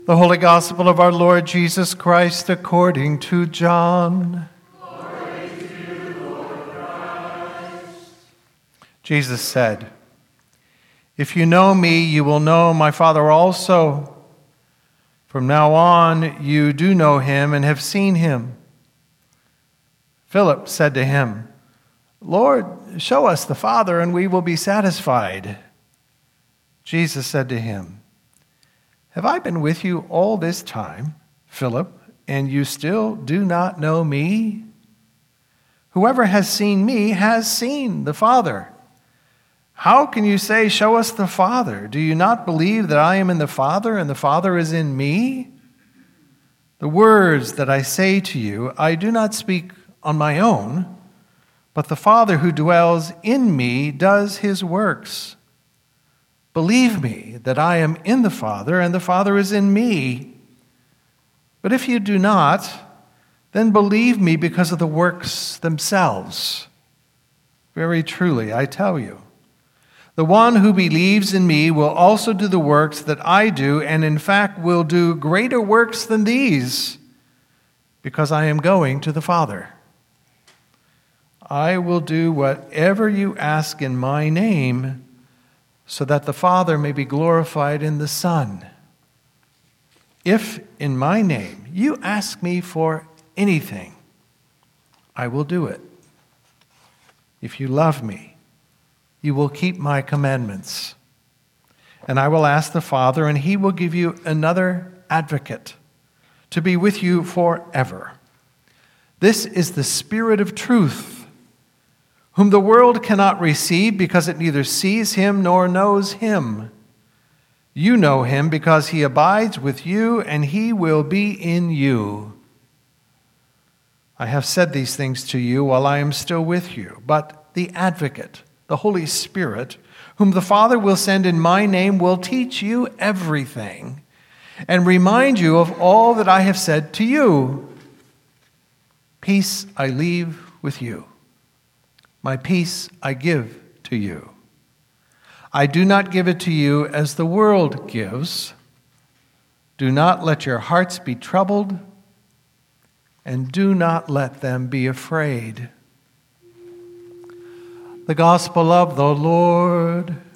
The Holy Gospel of our Lord Jesus Christ according to John. Glory to you, Lord Christ. Jesus said, "If you know me, you will know my Father also. From now on, you do know him and have seen him." Philip said to him, "Lord, show us the Father, and we will be satisfied." Jesus said to him, "Have I been with you all this time, Philip, and you still do not know me? Whoever has seen me has seen the Father. How can you say, 'Show us the Father'? Do you not believe that I am in the Father and the Father is in me? The words that I say to you, I do not speak on my own, but the Father who dwells in me does his works. Believe me that I am in the Father and the Father is in me. But if you do not, then believe me because of the works themselves. Very truly, I tell you, the one who believes in me will also do the works that I do, and in fact will do greater works than these, because I am going to the Father. I will do whatever you ask in my name, so that the Father may be glorified in the Son. If in my name you ask me for anything, I will do it. If you love me, you will keep my commandments. And I will ask the Father, and he will give you another advocate to be with you forever. This is the Spirit of truth, whom the world cannot receive because it neither sees him nor knows him. You know him because he abides with you, and he will be in you. I have said these things to you while I am still with you, but the Advocate, the Holy Spirit, whom the Father will send in my name, will teach you everything and remind you of all that I have said to you. Peace I leave with you. My peace I give to you. I do not give it to you as the world gives. Do not let your hearts be troubled, and do not let them be afraid." The Gospel of the Lord.